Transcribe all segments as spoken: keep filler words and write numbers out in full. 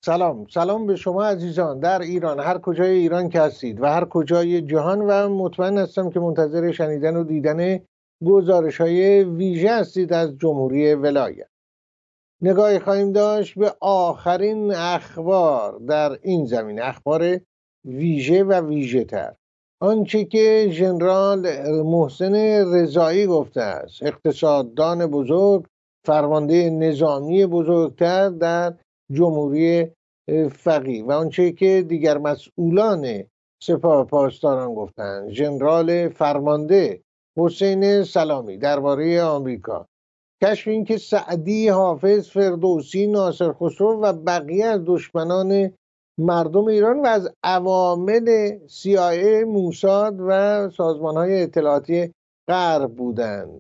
سلام سلام به شما عزیزان در ایران، هر کجای ایران که هستید و هر کجای جهان، و مطمئن هستم که منتظر شنیدن و دیدن گزارش های ویژه هستید از جمهوری ولایت. نگاهی خواهیم داشت به آخرین اخبار در این زمینه، اخبار ویژه و ویژه تر، آنچه که ژنرال محسن رضایی گفته است، اقتصاددان بزرگ، فرمانده نظامی بزرگتر در جمهوری فقیه، و آنچه که دیگر مسئولان سپاه پاسداران گفتند، ژنرال فرمانده حسین سلامی درباره آمریکا، کشف این که سعدی، حافظ، فردوسی، ناصر خسرو و بقیه از دشمنان مردم ایران و از عوامل سی آی ای، موساد و سازمان‌های اطلاعاتی غرب بودند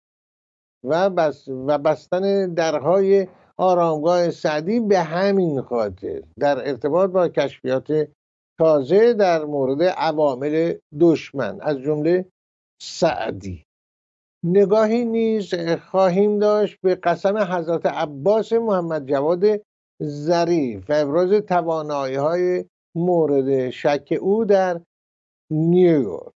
و بس و بستن درهای آرامگاه سعدی به همین خاطر در ارتباط با کشفیات تازه در مورد عوامل دشمن از جمله سعدی. نگاهی نیز خواهیم داشت به قسم حضرت عباس محمد جواد ظریف و ابراز توانایی‌های مورد شک او در نیویورک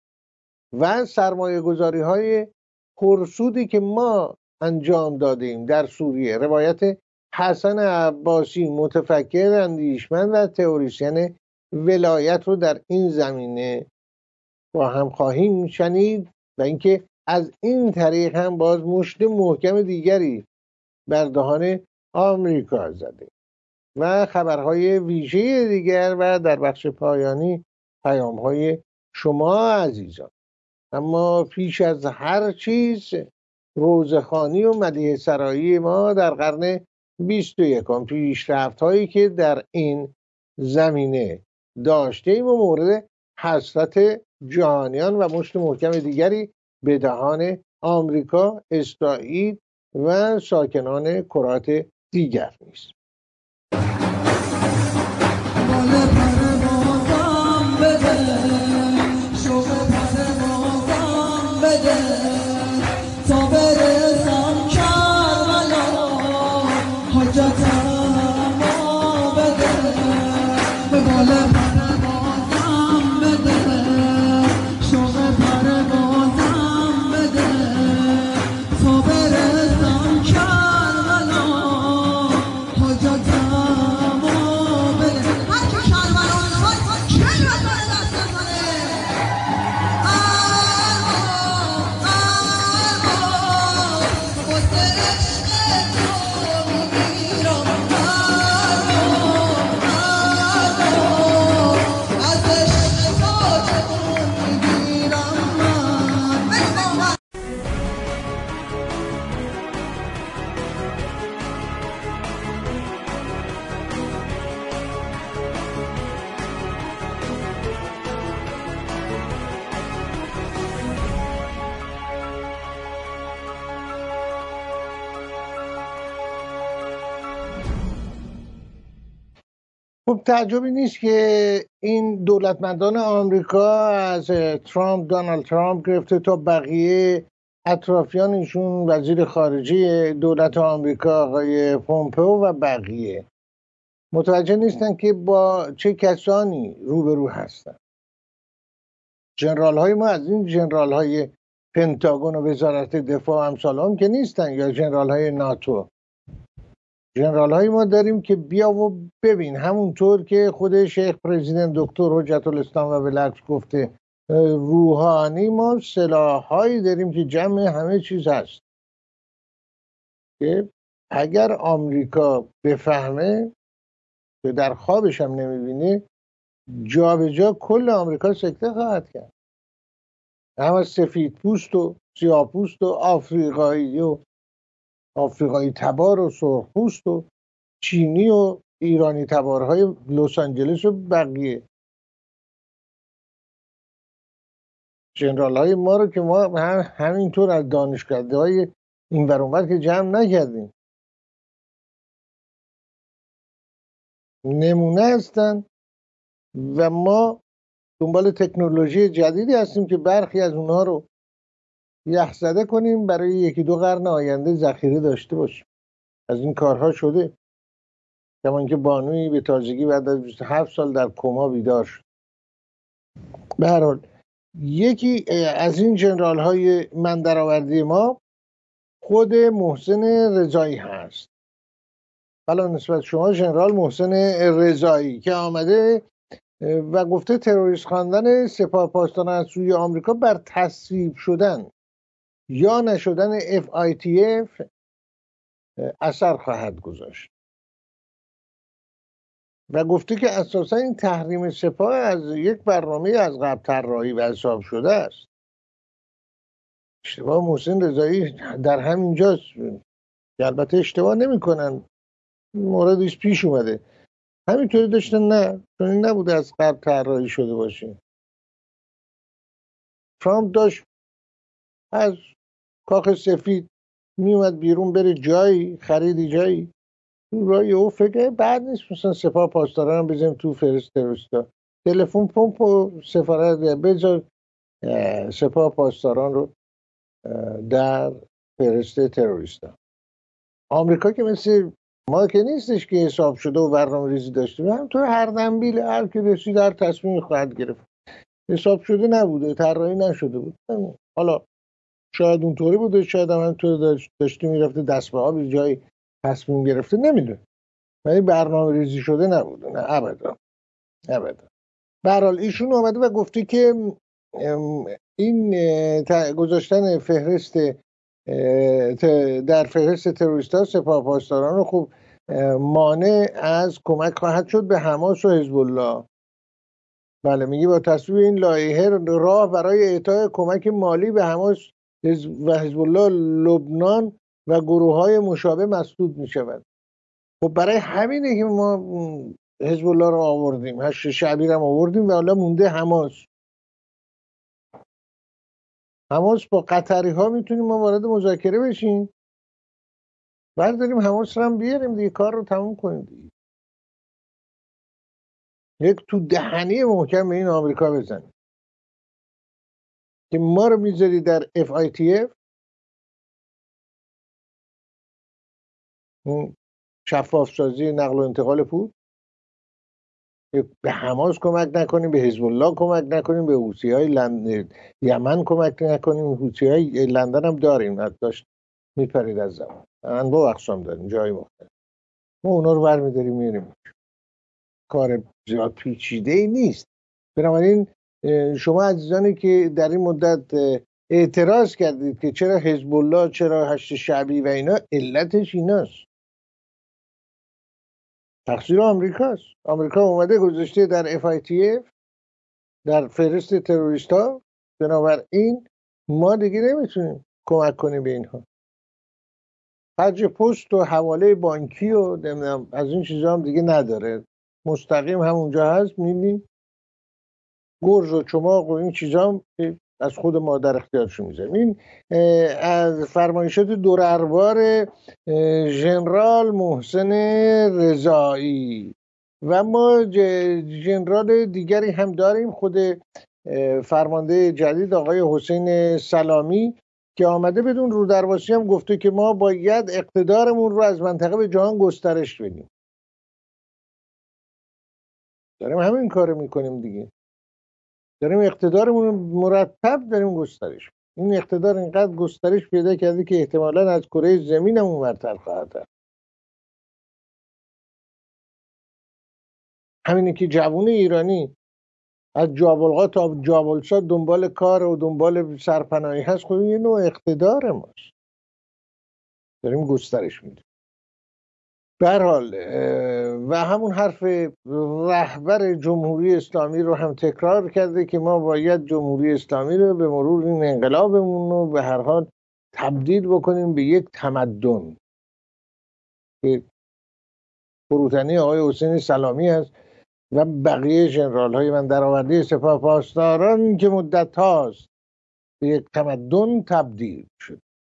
و سرمایه گذاری های پرسودی که ما انجام دادیم در سوریه. روایت حسن عباسی، متفکر، اندیشمند و تئوریسین ولایت رو در این زمینه با هم خواهیم شنید و اینکه از این طریق هم باز مشت محکم دیگری بر دهان آمریکا زده و خبرهای ویژه دیگر و در بخش پایانی پیامهای شما عزیزان. اما پیش از هر چیز روزخوانی و مدیح سرایی ما در قرن بیست و یکم، پیشرفت هایی که در این زمینه داشتیم و مورد حسرت جهانیان و مشت محکم دیگری به دهان آمریکا، اسرائیل و ساکنان کرات دیگر نیست. خب تعجبی نیست که این دولتمندان آمریکا از ترامپ، دونالد ترامپ گرفته تا بقیه اطرافیانشون، وزیر خارجه دولت آمریکا آقای پومپئو و بقیه، متوجه نیستن که با چه کسانی روبرو هستن. ژنرال های ما از این ژنرال های پنتاگون و وزارت دفاع امثال هم که نیستن، یا ژنرال های ناتو. ژنرال های ما داریم که بیا و ببین، همونطور که خود شیخ پرزیدنت دکتر حجت الاسلام و بلخص گفته روحانی، ما سلاح هایی داریم که جمع همه چیز هست که اگر آمریکا بفهمه که در خوابش هم نمیبینه، جا به جا کل آمریکا سکته خواهد کرد، هم از سفید پوست و سیاه پوست و آفریقایی و آفریقایی تبار و سرخ پوست و چینی و ایرانی تبارهای لس آنجلس و بقیه. ژنرال های ما رو که ما هم همینطور از دانشکده های این ور اون ور که جمع نکردیم، نمونه هستن و ما دنبال تکنولوژی جدیدی هستیم که برخی از اونها رو یخزده کنیم برای یکی دو قرن آینده ذخیره داشته باشیم. از این کارها شده. کمان که بانویی به تازگی بعد از بیست و هفت سال در کما بیدار شد. به هر حال یکی از این جنرال های من درآوردی ما خود محسن رضایی هست. حالا نسبت شما ژنرال محسن رضایی که آمده و گفته تروریست خواندن سپاه پاسداران از سوی آمریکا بر تصویب شدن یا نشدن اف آی تی اف اثر خواهد گذاشت و گفته که اساسا این تحریم سپاه از یک برنامه از قبل طراحی و حساب شده است. اشتباه محسن رضایی در همین جاست که البته اشتباه نمی کنن، موردش پیش اومده همینطوری داشتن، نه چون این نبوده از قبل طراحی شده باشه. ترامپ داشت از کاخ سفید میومد بیرون بره جایی خریدی جایی رای او فکر بعد نیست مثلا سپاه پاسداران هم بزنیم تو فرست تروریستا، تلفن پمپ و سفارت بذار سپاه پاسداران رو در فرست تروریستا. آمریکا که مثل ما که نیستش که حساب شده و برنامه ریزی داشتیم، همینطور هر دنبیل هر که رسید هر تصمیم خواهد گرفت، حساب شده نبوده، طراحی نشده بود. حالا شاید اونطوری بوده، شاید هم همینطور داشتی میرفته دست به آب جای تصمیم گرفته، نمیدونه، ولی برنامه ریزی شده نبوده، نه ابدا ابدا. به هر حال ایشون اومده و گفته که این گذاشتن فهرست در فهرست تروریست‌ها سپاه پاسداران رو خوب مانع از کمک خواهد شد به حماس و حزب الله. بله میگه با تصویب این لایحه راه برای اعطای کمک مالی به حماس و حزب الله لبنان و گروه‌های مشابه مسدود می‌شود. خب برای همینه که ما حزب الله رو آوردیم، هشت شعبی رو آوردیم و حالا مونده حماس. حماس با قطری ها میتونیم ما وارد مذاکره بشیم، برداریم حماس رو هم بیاریم دیگه، کار رو تموم کنیم دیگه. یک تو دهنی محکم به این آمریکا بزنیم که ما رو میذاری در اف آی تی اف، شفاف سازی نقل و انتقال پول، به حماس کمک نکنیم، به حزب الله کمک نکنیم، به حوثی های لند... یمن کمک نکنیم. حوثی های لندن هم داریم، داشت میپرید از زمان، انواع اقسام داریم جای مختلف، ما اونا رو برمیداریم میریم. کار زیاد پیچیده ای نیست. بنابراین شما عزیزانی که در این مدت اعتراض کردید که چرا حزب الله، چرا هشت شعبی و اینا، علتش ایناست، تقصیر آمریکاست. آمریکا اومده گذاشته در اف آی تی اف، در فهرست تروریستا، بنابراین ما دیگه نمیتونیم کمک کنیم به اینها. خرج پست و حواله بانکی و نمیدونم از این چیزا هم دیگه نداره، مستقیم همونجا هست، میبینیم گرز و چماق و این چیزا هم از خود ما در اختیارشون میذاریم. این از فرمایشات دور اربار ژنرال محسن رضایی. و ما ژنرال دیگری هم داریم، خود فرمانده جدید آقای حسین سلامی که آمده بدون رودرواسی هم گفته که ما باید اقتدارمون رو از منطقه به جهان گسترش بدیم. داریم همین کارو میکنیم دیگه، داریم اقتدارمون رو مرتب داریم گسترش. این اقتدار اینقدر گسترش پیدا کرده که احتمالاً از کره زمین هم اونورتر خواهد رفت. همینه که جوون ایرانی از جابلقا تا جابلسا دنبال کار و دنبال سرپناهی هست، خب این نوع اقتدار ماست، داریم گسترش میدیم. به هر حال و همون حرف رهبر جمهوری اسلامی رو هم تکرار کرده که ما باید جمهوری اسلامی رو به مرور این انقلابمون رو به هر حال تبدیل بکنیم به یک تمدن. که فروتنی آقای حسین سلامی هست و بقیه ژنرال های من درآورده سپاه پاسداران که مدت هاست به یک تمدن تبدیل شد.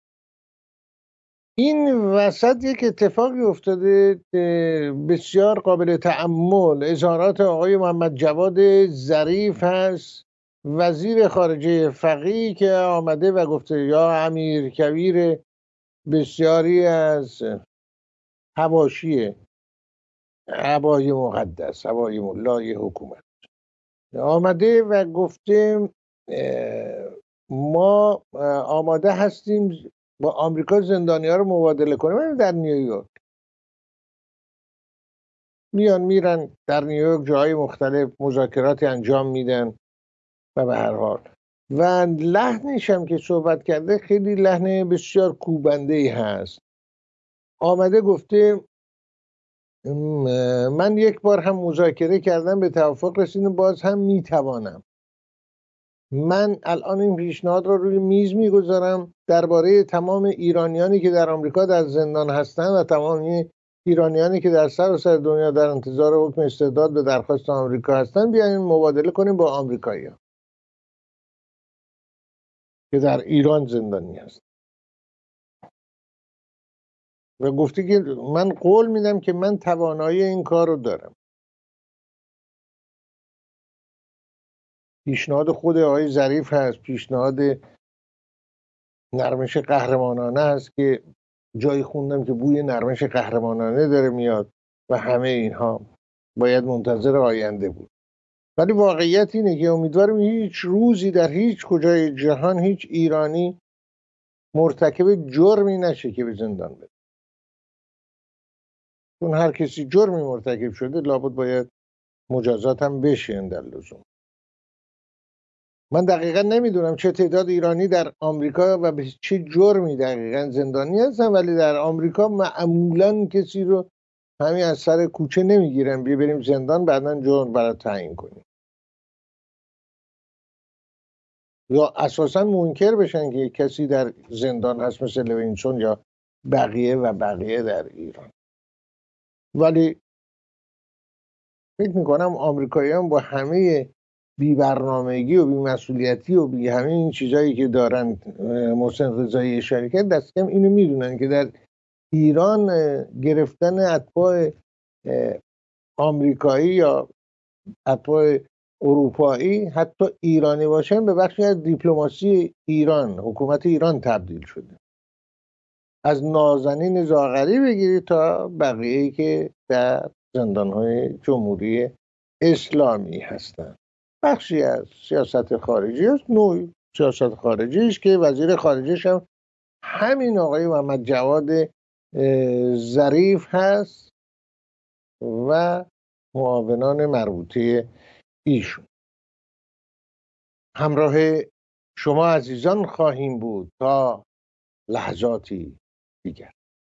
این وسط یک اتفاقی افتاده بسیار قابل تأمل. اظهارات آقای محمد جواد ظریف هست، وزیر خارجه فقیه، که آمده و گفته یا امیر کبیر بسیاری از حواشی عبای مقدس، عبای ملای حکومت آمده و گفته ما آماده هستیم با آمریکا زندانی ها رو مبادله کنیم. در نیویورک میان میرن در نیویورک جاهای مختلف مذاکراتی انجام میدن و به هر حال و لحنش هم که صحبت کرده خیلی لحن بسیار کوبنده ای هست. آمده گفته من یک بار هم مذاکره کردم به توافق رسیدم، باز هم میتوانم. من الان این پیشنهاد را روی میز میگذارم درباره تمام ایرانیانی که در آمریکا در زندان هستند و تمام ایرانیانی که در سراسر دنیا در انتظار حکم استرداد به درخواست آمریکا هستند بیاین مبادله کنیم با آمریکایی‌ها که در ایران زندانی هست. و گفته که من قول میدم که من توانایی این کار رو دارم. پیشنهاد خود آقای ظریف هست، پیشنهاد نرمش قهرمانانه هست که جایی خوندم که بوی نرمش قهرمانانه داره میاد و همه اینها باید منتظر آینده بود. ولی واقعیت اینه که امیدوارم هیچ روزی در هیچ کجای جهان هیچ ایرانی مرتکب جرمی نشه که به زندان بره. چون هر کسی جرمی مرتکب شده لابد باید مجازات هم بشه در لزوم. من دقیقا نمیدونم چه تعداد ایرانی در آمریکا و به چه جرمی دقیقا زندانی هستن، ولی در آمریکا معمولا کسی رو همین از سر کوچه نمیگیرن بیا بریم زندان بعداً جرم برای تعیین کنیم، یا اساسا منکر بشن که کسی در زندان هست مثل لوینسون یا بقیه و بقیه در ایران. ولی فکر میکنم آمریکاییان با همه بی برنامگی و بی مسئولیتی و بی همه این چیزایی که دارن محسن رضایی اشاره کرد دست کم اینو میدونن که در ایران گرفتن اتباع آمریکایی یا اتباع اروپایی حتی ایرانی باشن به بخشی از دیپلماسی ایران، حکومت ایران تبدیل شده. از نازنین زاغری بگیرید تا بقیه‌ای که در زندان‌های جمهوری اسلامی هستند. بخشی از سیاست خارجی است، نوع سیاست خارجیش که وزیر خارجیش هم همین آقای محمد جواد ظریف هست و معاونان مربوطه ایشون. همراه شما عزیزان خواهیم بود تا لحظاتی دیگر.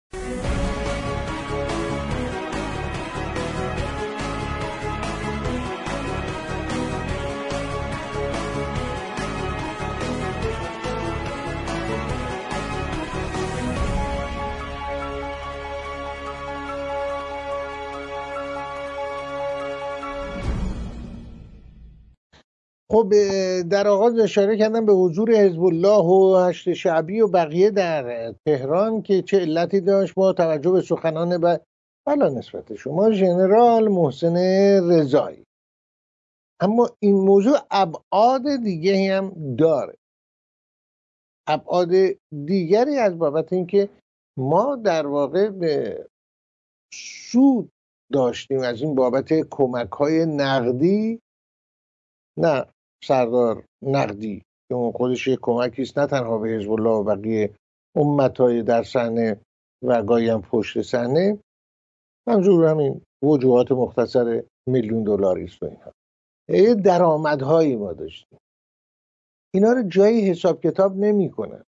خب در آغاز اشاره کردم به حضور حزب الله و هشت شعبی و بقیه در تهران که چه علتی داشت با توجه به سخنان ب... بلا نسبت شما ژنرال محسن رضایی. اما این موضوع ابعاد دیگه هم داره، ابعاد دیگری از بابت اینکه ما در واقع به سود داشتیم از این بابت کمک‌های نقدی، نه سردار نقدی که اون خودش یک کمکی است نه تنها به حزب الله و بقیه امت‌های در صحنه و گاهی هم پشت صحنه، منظور همین وجوهات مختصر میلیون دلاری است و اینها. یه درآمدهایی ما داشتیم، اینا رو جایی حساب کتاب نمی‌کنن.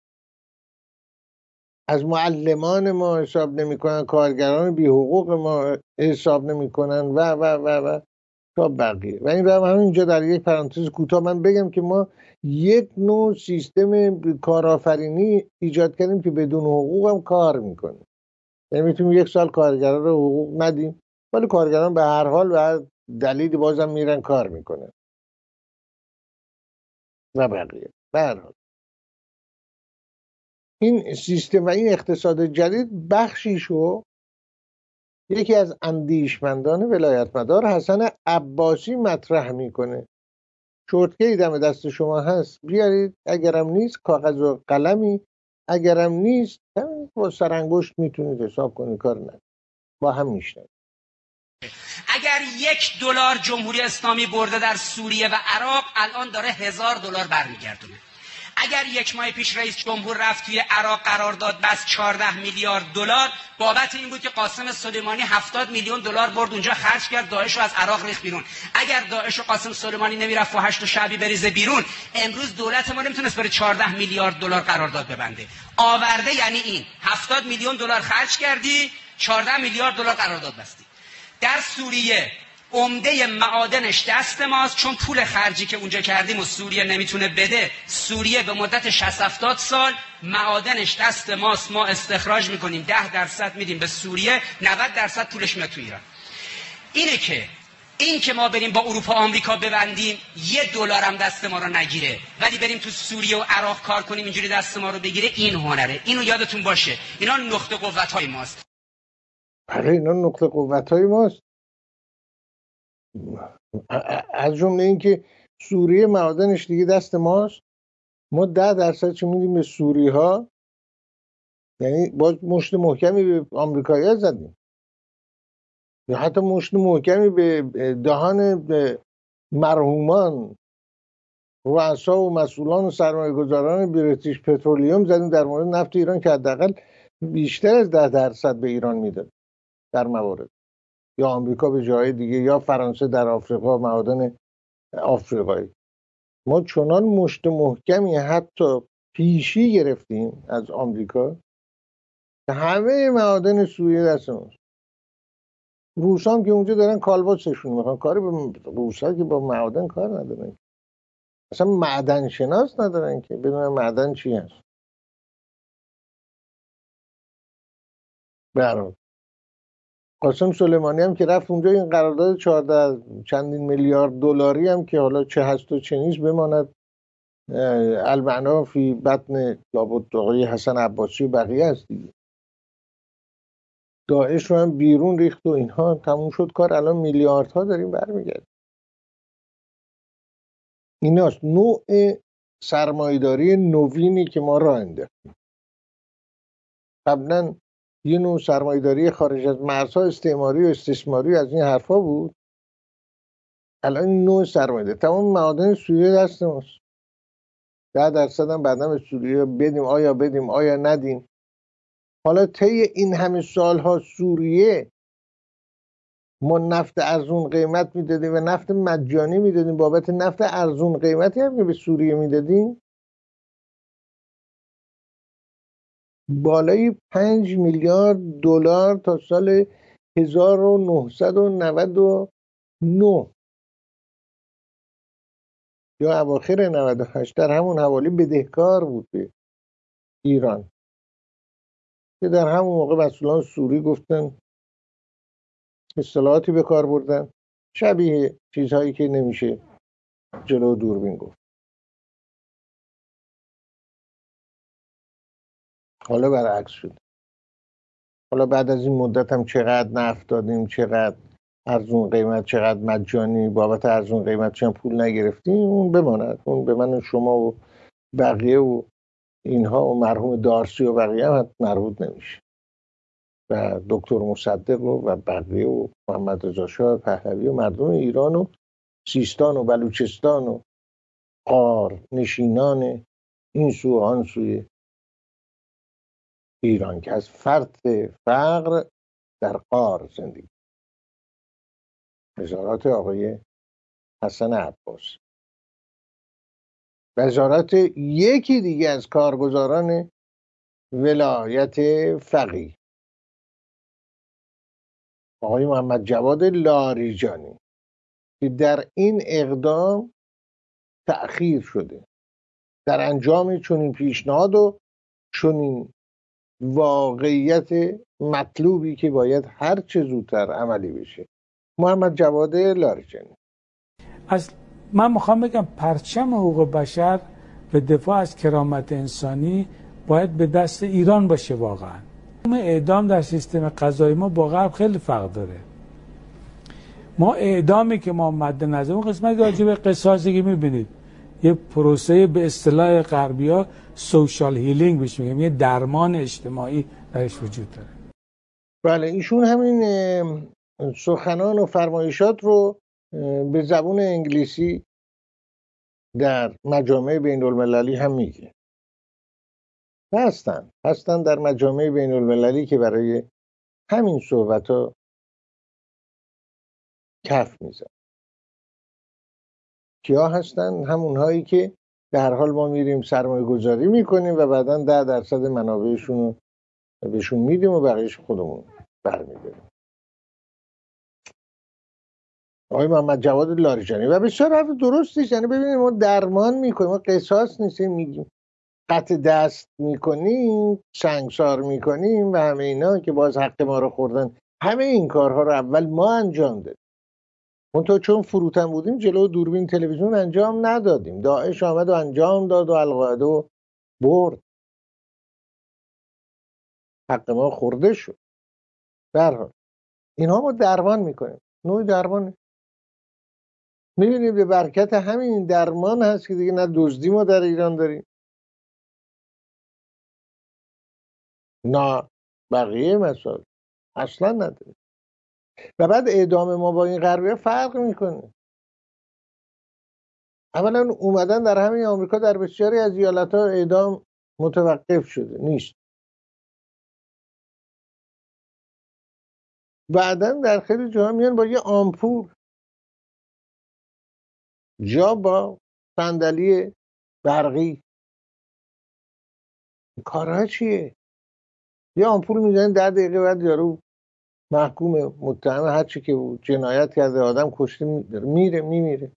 از معلمان ما حساب نمی‌کنن، کارگران بی حقوق ما حساب نمی‌کنن و و و و تا بقیه. و این رو هم همینجا در یک پرانتز کوتاه من بگم که ما یک نوع سیستم کارآفرینی ایجاد کردیم که بدون حقوق هم کار میکنه. یعنی میتونیم یک سال کارگران رو حقوق ندیم ولی کارگران به هر حال و هر دلیلی بازم میرن کار میکنن و بقیه. به هر حال این سیستم و این اقتصاد جدید بخشیشو یکی از اندیشمندان ولایتمدار حسن عباسی مطرح میکنه. شورتکه‌ای دم دست شما هست بیارید، اگرم نیست کاغذ و قلمی، اگرم نیست با سرانگشت میتونید حساب کنید، کار نداره، با هم میشنید. اگر یک دلار جمهوری اسلامی برده در سوریه و عراق، الان داره هزار دلار برمیگردونه. اگر یک ماه پیش رئیس جمهور رفت توی عراق قرارداد بس چهارده میلیارد دلار، بابت این بود که قاسم سلیمانی هفتاد میلیون دلار برد اونجا خرج کرد، داعش رو از عراق ریخت بیرون. اگر داعش و قاسم سلیمانی نمیرفت و هشت شعبی بریزه بیرون، امروز دولت ما نمیتونست بره چهارده میلیارد دلار قرارداد ببنده. آورده یعنی این هفتاد میلیون دلار خرج کردی، چهارده میلیارد دلار قرارداد بستی. در سوریه عمده معادنش دست ماست، چون پول خرجی که اونجا کردیم و سوریه نمیتونه بده. سوریه به مدت شصت هفتاد سال معادنش دست ماست، ما استخراج میکنیم، ده درصد میدیم به سوریه، نود درصد پولش میاد تو ایران. اینه که این که ما بریم با اروپا و آمریکا ببندیم یه دلار هم دست ما رو نگیره، ولی بریم تو سوریه و عراق کار کنیم اینجوری دست ما رو بگیره، این هنره. اینو یادتون باشه، اینا نقطه قوت‌های ماست. بله اینا نقطه قوت‌های ماست. از جمله این که سوریه معادنش دیگه دست ماست، ما ده درصد چه میدیم به سوری ها، یعنی باز مشت محکمی به آمریکایی‌ها زدیم، یا حتی مشت محکمی به دهان مرحومان رؤسا و مسئولان و سرمایه گذاران بریتیش پترولیوم زدیم در مورد نفت ایران که حداقل بیشتر از ده درصد به ایران میداد در موارد، یا آمریکا به جای دیگه، یا فرانسه در آفریقا معادن آفریقایی. ما چنان مشت محکمی حتی پیشی گرفتیم از آمریکا که همه معادن سوریه دست ماست. روس هم که اونجا دارن کالباسشون میخوان، کاری به روس ها که با معادن کار ندارن، اصلا معدن شناس ندارن که بدونن معدن چی هست. برای قاسم سلیمانی هم که رفت اونجا، این قرارداد چهارده چندین میلیارد دلاری هم که حالا چه هست و چه نیست بماند المعنا فی بطن لابد آقای حسن عباسی و بقیه هست دیگه. داعش رو هم بیرون ریخت و اینها، تموم شد کار. الان میلیاردها داریم برمیگرد. ایناست نوع سرمایه‌داری نوینی که ما راه انداختیم. قبلا یه نوع سرمایه‌داری خارج از مرزها استعماری و استثماری از این حرفا بود. الان این نوع سرمایه‌داری تمام معادن سوریه دست ماست. ده درصد هم بعداً به سوریه بدیم، آیا بدیم آیا ندیم. حالا طی این همه سالها سوریه ما نفت ارزون قیمت میدادیم و نفت مجانی میدادیم، بابت نفت ارزون قیمتی هم که به سوریه میدادیم بالای پنج میلیارد دلار تا سال هزار و نهصد و نود و نه یا اواخر نود و هشت، در همون حوالی بدهکار بود به ایران که در همون موقع مسئولان سوری گفتن، اصطلاحاتی به کار بردن شبیه چیزهایی که نمیشه جلو دوربین گفت. حالا برعکس شد. حالا بعد از این مدت هم چقدر نفت دادیم، چقدر ارزون قیمت، چقدر مجانی، بابت ارزون قیمت چند پول نگرفتیم، اون بماند. اون به من و شما و بقیه و اینها و مرحوم دارسی و بقیه هم مربوط نمیشه، و دکتر مصدق و, و بقیه و محمد رضا شاه پهلوی و مردم ایران و سیستان و بلوچستان و غار نشینان این سو و آن سوی ایران که از فرط فقر در غار زندگی. وزارت آقای حسن عباس، وزارت یکی دیگه از کارگزاران ولایت فقیه آقای محمد جواد لاریجانی که در این اقدام تأخیر شده در انجام چنین پیشنهاد و چنین واقعیت مطلوبی که باید هر چه زودتر عملی بشه. محمد جواد لاریجانی: از من میخوام بگم پرچم حقوق بشر به دفاع از کرامت انسانی باید به دست ایران باشه. واقعا اعدام در سیستم قضایی ما با غرب خیلی فرق داره. ما اعدامی که ما مد نظر اون قسمت راجع به قصاصی که میبینید یه پروسه به اصطلاح غربی‌ها سوشال هیلینگ بهش میگیم، یه درمان اجتماعی درش وجود داره. بله ایشون همین سخنان و فرمایشات رو به زبون انگلیسی در مجامع بین المللی هم میگه. هستن هستن در مجامع بین المللی که برای همین صحبت ها کف میزن. کیا هستن؟ همون هایی که در حال ما میریم سرمایه گذاری میکنیم و بعدا ده درصد منابعشون رو بهشون میدیم و بقیهش خودمون برمیداریم. آقای محمد جواد لاریجانی و بسیار حرف درستیش. یعنی ببینید ما درمان میکنیم، ما قصاص نیستیم میگیم قطع دست میکنیم، سنگسار میکنیم و همه اینا که باز حق ما رو خوردن. همه این کارها رو اول ما انجام دادیم. منتها چون فروتن بودیم جلو دوربین تلویزیون انجام ندادیم. داعش آمد و انجام داد و القاعده و برد. حق ما خورده شد. در حال اینها ما درمان میکنیم. نوع درمان میبینید به برکت همین درمان هست که دیگه نه دزدی ما در ایران داریم نه بقیه مسائل اصلا نداریم. و بعد اعدام ما با این غربیه فرق میکنه. اولا اومدن در همین آمریکا در بسیاری از ایالت‌ها اعدام متوقف شده نیست. بعدن در خیلی جاها میان با یه آمپول جا با صندلی برقی. کارها چیه؟ یه آمپول میزنن ده دقیقه بعد یارو محکوم متهم هر چی که بود جنایت کرده آدم کشته میره میمیره.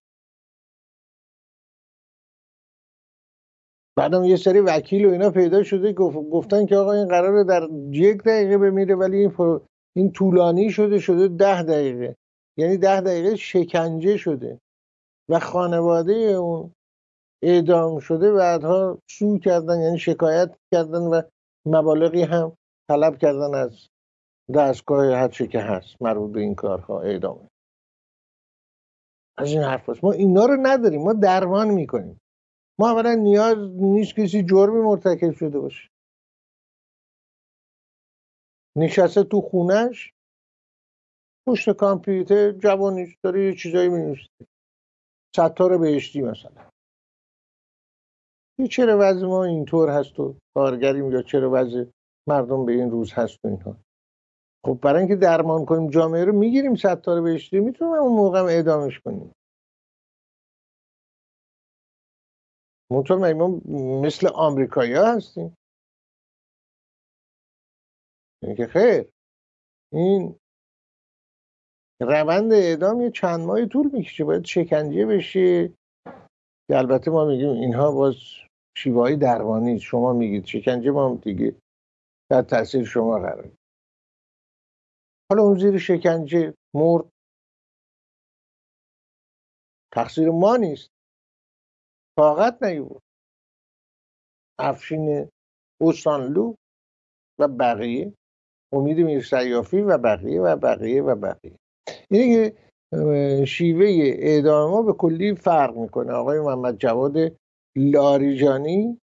بعدم یه سری وکیل و اینا پیدا شده گفتن که آقا این قراره در یک دقیقه بمیره ولی این پر... این طولانی شده شده ده دقیقه. یعنی ده دقیقه شکنجه شده و خانواده اون اعدام شده بعدها سو کردن، یعنی شکایت کردن و مبالغی هم طلب کردن از دستگاه هر چی که هست مربوط به این کارها اعدامه. از این حرف هست. ما اینا رو نداریم. ما درمان میکنیم. ما اولا نیاز نیست کسی جرمی مرتکب شده باشه. نشسته تو خونش پشت کامپیوتر جوانیش داره یه چیزایی مینویسه. ستاره بهشتی مثلا. یه چرا وضع ما اینطور هست و کارگریم یا چرا وضع مردم به این روز هست و اینها. خب برای اینکه درمان کنیم جامعه رو میگیریم ستاره بهشتی میتونیم اون موقع اعدامش کنیم. منطقه ما مثل آمریکایی ها هستیم. این که خیر این روند اعدام یه چند ماهی طول میکشه، باید شکنجه بشه. البته ما میگیم اینها باز شیوه‌های درمانی، شما میگید شکنجه، ما هم دیگه در تاثیر شما قرار. حالا اون زیر شکنجه مرد، تقصیر ما نیست، طاقت نیورد. افشین اوسانلو و بقیه، امید میرسیافی و بقیه و بقیه و بقیه. اینه که شیوه اعدام ما به کلی فرق میکنه. آقای محمد جواد لاریجانی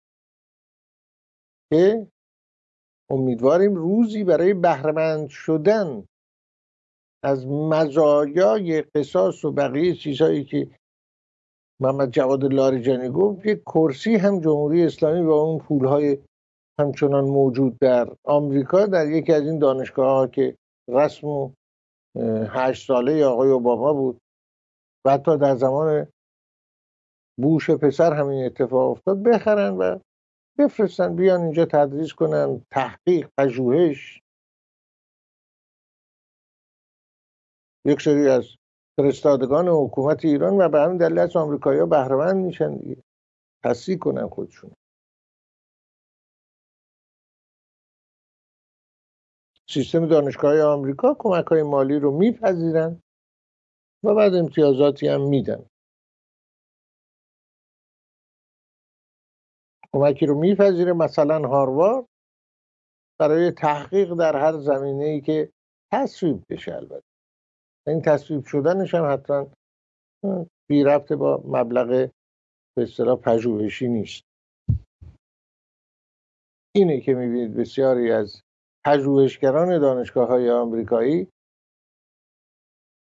که امیدواریم روزی برای بهره‌مند شدن از مزایای قصاص و بقیه چیزهایی که محمد جواد لاریجانی گفت یک کرسی هم جمهوری اسلامی با اون پولهای همچنان موجود در آمریکا در یکی از این دانشگاه ها که رسم و هشت ساله آقای اوباما بود و حتی در زمان بوش پسر همین اتفاق افتاد، بخرن و بفرستن بیان اینجا تدریس کنن، تحقیق، پژوهش. یک سری از فرستادگان حکومت ایران و به همین دلیل از آمریکایی‌ها بهره مند میشن دیگه، تصحیح کنن خودشون. سیستم دانشگاه آمریکا کمک‌های مالی رو میپذیرن و بعد امتیازاتی هم میدن. کمکی رو میپذیره مثلا هاروارد برای تحقیق در هر زمینه‌ای که تصویب بشه. البته این تصویب شدنش هم حتما بی ربط با مبلغ به اصطلاح پژوهشی نیست. اینه که میبینید بسیاری از پژوهشگران دانشگاه‌های آمریکایی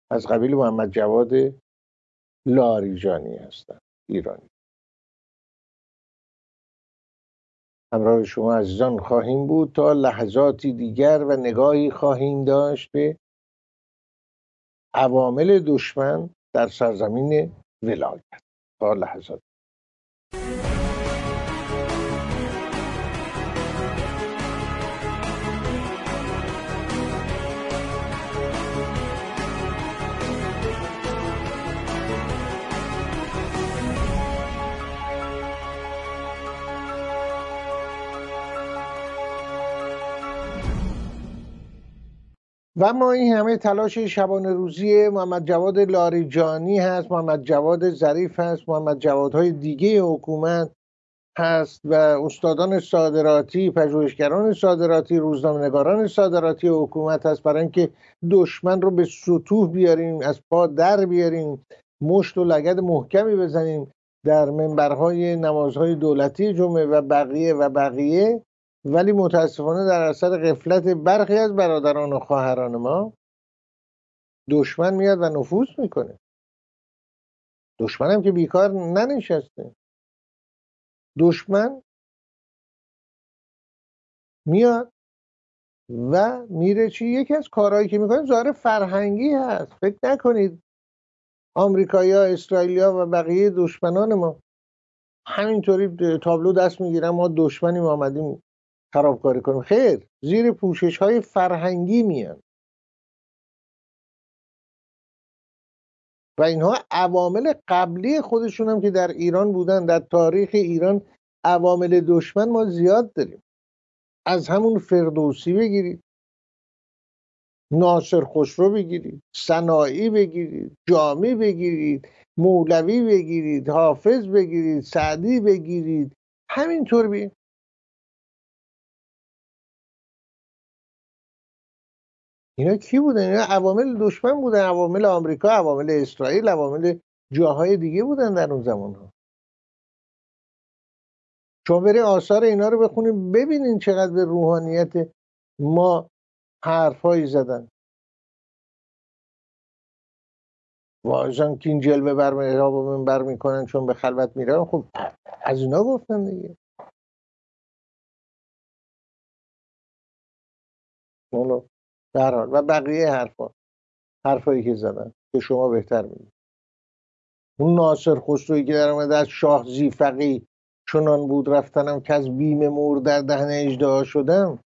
از قبیل محمد جواد لاریجانی هستند، ایرانی. همراه شما عزیزان خواهیم بود تا لحظاتی دیگر و نگاهی خواهیم داشت به عوامل دشمن در سرزمین ولایت. تا لحظات و ما این همه تلاش شبانه روزی محمد جواد لاریجانی هست، محمد جواد ظریف هست، محمد جوادهای دیگه حکومت هست و استادان صادراتی، پژوهشگران صادراتی، روزنامه‌نگاران صادراتی حکومت هست، برای اینکه دشمن رو به سطوح بیاریم، از پا در بیاریم، مشت و لگد محکمی بزنیم در منبرهای نمازهای دولتی جمعه و بقیه و بقیه. ولی متاسفانه در اثر غفلت برخی از برادران و خواهران ما دشمن میاد و نفوذ میکنه. دشمن هم که بیکار ننشسته. دشمن میاد و میره چی؟ یکی از کارهایی که میکنه ظاهر فرهنگی هست. فکر نکنید آمریکایی‌ها، اسرائیلیا و بقیه دشمنان ما همینطوری تابلو دست میگیرن ما دشمنیم آمدیم خرابکاری کنیم. خیر، زیر پوشش های فرهنگی میان و اینها عوامل قبلی خودشون هم که در ایران بودن. در تاریخ ایران عوامل دشمن ما زیاد داریم. از همون فردوسی بگیرید، ناصر خسرو بگیرید، سنایی بگیرید، جامی بگیرید، مولوی بگیرید، حافظ بگیرید، سعدی بگیرید، همینطور بگیرید. اینا کی بودن؟ اینا عوامل دشمن بودن، عوامل آمریکا، عوامل اسرائیل، عوامل جاهای دیگه بودن در اون زمان ها. شما برید آثار اینا رو بخونید ببینین چقدر به روحانیت ما حرفایی زدن. واژن که این جلوه بر محراب و منبر میکنن چون به خلوت میرن. خب از اینا گفتن دیگه. حالا در حال و بقیه حرفا حرفایی که زدن که شما بهتر میدونید. اون ناصر خسروی که در اومده از شاه زیفقی چنان بود رفتنم که از بیم مور در دهن اژدها شدم.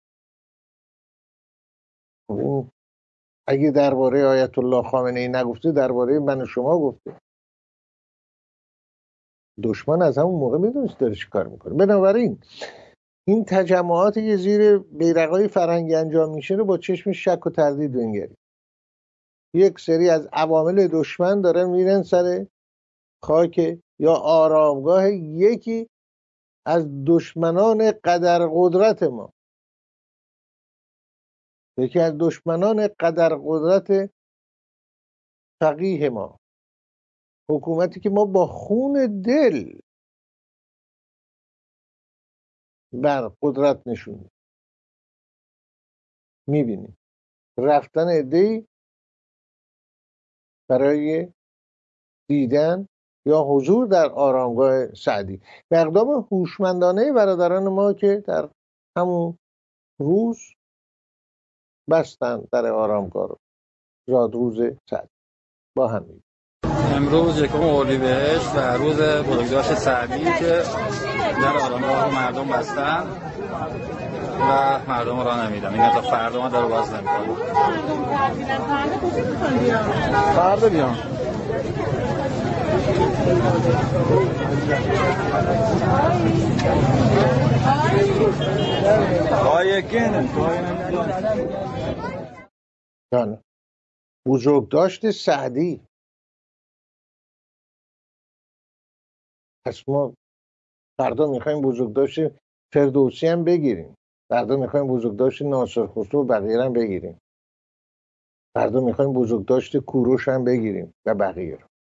این اگه درباره آیت الله خامنه ای نگفته درباره من و شما گفته. دشمن از همون موقع میدونست داره چی کار میکنه. بنابراین این تجمعاتی که زیر بیرقای فرهنگی انجام میشه رو با چشم شک و تردید بنگرید. یک سری از عوامل دشمن دارن میرن سر خاک یا آرامگاه یکی از دشمنان قدر قدرت ما، یکی از دشمنان قدر قدرت فقیه ما، حکومتی که ما با خون دل بر قدرت نشوندیم. میبینیم رفتن عده‌ای برای دیدن یا حضور در آرامگاه سعدی به اقدام هوشمندانه برادران ما که در همون روز بستن در آرامگاه رو، زادروز سعدی. با هم می‌بینیم امروز یکم اردیبهشت و روز بزرگداشت سعدی که در آرامگاه رو مردم بستن و مردم را نمیدن. میگن تا فردا ما در باز نمیکنم. فردا بیام. جان بزرگداشت سعدی. پس ما فردا میخوایم بزرگداشت فردوسی هم بگیریم، فردا میخوایم بزرگداشت ناصر خسرو و بقیه هم بگیریم، فردا میخوایم بزرگداشت کوروش هم بگیریم و بقیه رو.